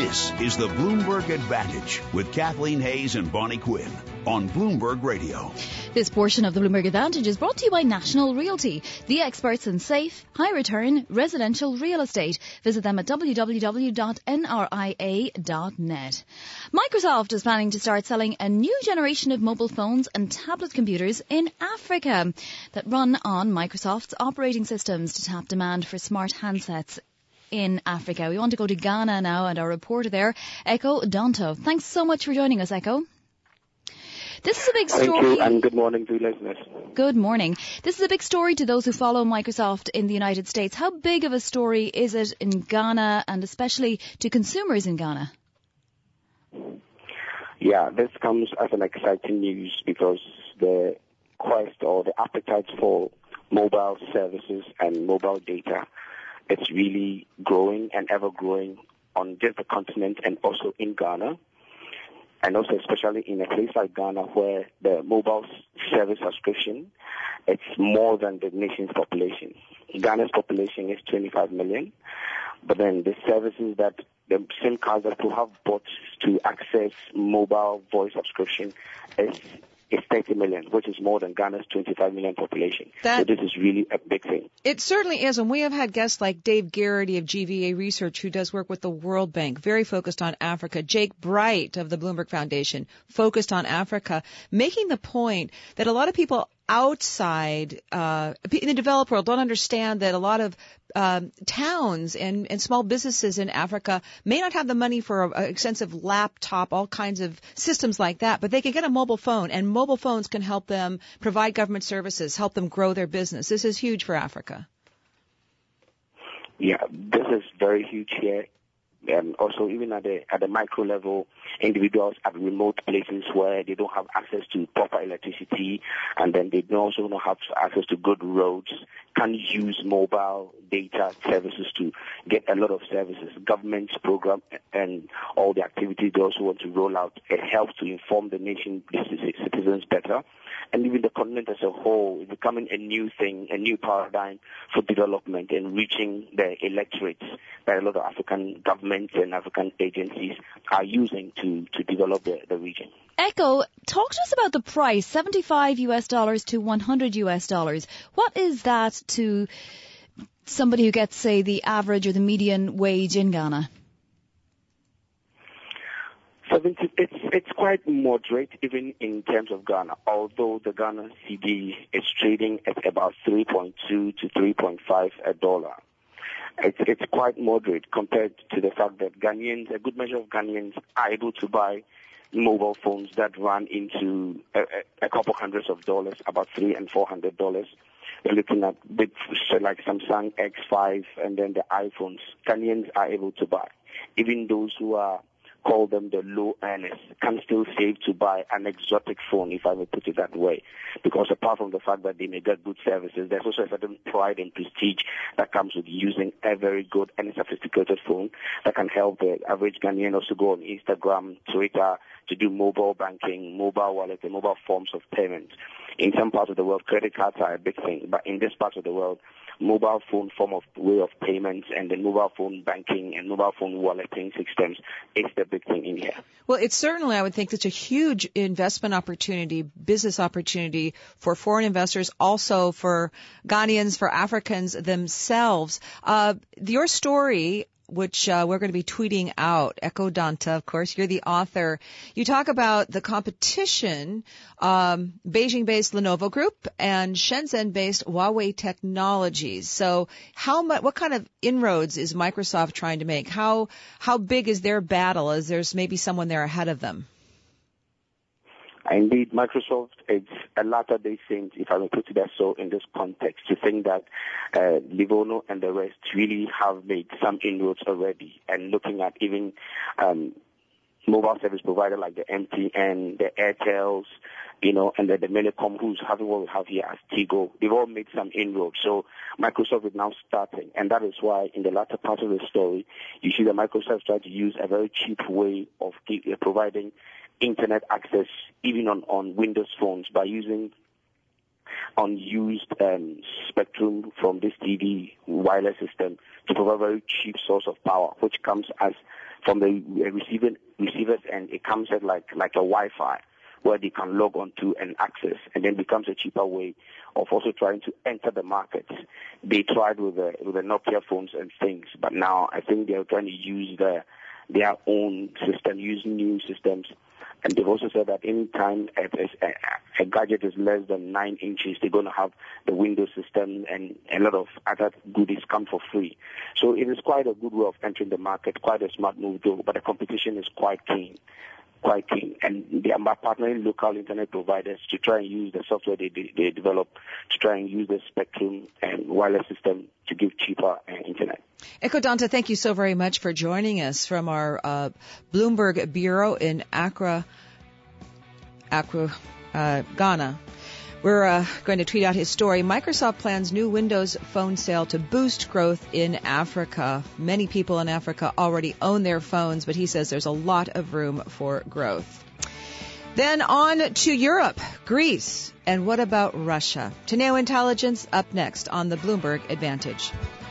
This is the Bloomberg Advantage with Kathleen Hayes and Bonnie Quinn on Bloomberg Radio. This portion of the Bloomberg Advantage is brought to you by National Realty, the experts in safe, high-return residential real estate. Visit them at www.nria.net. Microsoft is planning to start selling a new generation of mobile phones and tablet computers in Africa that run on Microsoft's operating systems to tap demand for smart handsets in Africa. We want to go to Ghana now, and our reporter there, Echo Donto. Thanks so much for joining us, Echo. This is a big story. Thank you, and good morning to listeners. Good morning. This is a big story to those who follow Microsoft in the United States. How big of a story is it in Ghana, and especially to consumers in Ghana? Yeah, this comes as an exciting news because the quest or the appetite for mobile services and mobile data, it's really growing and ever growing on just the continent and also in Ghana. And also especially in a place like Ghana where the mobile service subscription, it's more than the nation's population. Ghana's population is 25 million, but then the services that the SIM cards that people have bought to access mobile voice subscription is 30 million, which is more than Ghana's 25 million population. So this is really a big thing. It certainly is, and we have had guests like Dave Garrity of GVA Research, who does work with the World Bank, very focused on Africa. Jake Bright of the Bloomberg Foundation, focused on Africa, making the point that a lot of people outside in the developed world don't understand that a lot of towns and small businesses in Africa may not have the money for an expensive laptop, all kinds of systems like that, but they can get a mobile phone, and mobile phones can help them provide government services, help them grow their business. This is huge for Africa. Yeah, this is very huge here. And also even at the micro level, individuals at remote places where they don't have access to proper electricity, and then they also don't have access to good roads, can use mobile data services to get a lot of services. Government's program and all the activities they also want to roll out, it helps to inform the nation citizens better. And even the continent as a whole is becoming a new thing, a new paradigm for development and reaching the electorates that a lot of African governments and African agencies are using to develop the region. Echo, talk to us about the price, $75 to $100. What is that to somebody who gets, say, the average or the median wage in Ghana? It's quite moderate even in terms of Ghana, although the Ghana cedi is trading at about 3.2 to 3.5 a dollar. It's quite moderate compared to the fact that Ghanaians, a good measure of Ghanaians, are able to buy mobile phones that run into a couple hundreds of dollars, about $300 and $400. They're looking at big like Samsung X5 and then the iPhones. Ghanaians are able to buy. Even those who are call them the low earners can still save to buy an exotic phone, if I may put it that way. Because apart from the fact that they may get good services, there's also a certain pride and prestige that comes with using a very good and sophisticated phone that can help the average Ghanaian also go on Instagram, Twitter, to do mobile banking, mobile wallet, and mobile forms of payment. In some parts of the world, credit cards are a big thing, but in this part of the world, mobile phone form of way of payments and then mobile phone banking and mobile phone walleting systems is the big thing in here. Well, it's certainly, I would think, it's a huge investment opportunity, business opportunity for foreign investors, also for Ghanaians, for Africans themselves. Your story, which we're going to be tweeting out, Echo Donto, of course, you're the author. You talk about the competition, Beijing-based Lenovo Group and Shenzhen-based Huawei Technologies. So what kind of inroads is Microsoft trying to make? How big is their battle, as there's maybe someone there ahead of them? Indeed, Microsoft is a latter-day saint, if I may put it that so, in this context, to think that Livono and the rest really have made some inroads already, and looking at even mobile service provider like the MTN, the Airtels, and the Millicom, who's having what we have here as Tigo. They've all made some inroads. So Microsoft is now starting, and that is why in the latter part of the story, you see that Microsoft trying to use a very cheap way of providing internet access even on Windows phones by using unused spectrum from this TV wireless system to provide a very cheap source of power, which comes as from the receivers, and it comes at like a Wi-Fi where they can log on to and access, and then becomes a cheaper way of also trying to enter the market. They tried with the Nokia phones and things, but now I think they're trying to use their own system, use new systems. And they've also said that any time a gadget is less than 9 inches, they're going to have the Windows system and a lot of other goodies come for free. So it is quite a good way of entering the market, quite a smart move though, but the competition is quite keen. And they are partnering local internet providers to try and use the software they develop to try and use the spectrum and wireless system to give cheaper internet. Eko Danta, thank you so very much for joining us from our Bloomberg Bureau in Accra, Ghana. We're going to tweet out his story. Microsoft plans new Windows Phone sale to boost growth in Africa. Many people in Africa already own their phones, but he says there's a lot of room for growth. Then on to Europe, Greece, and what about Russia? Teneo Intelligence up next on the Bloomberg Advantage.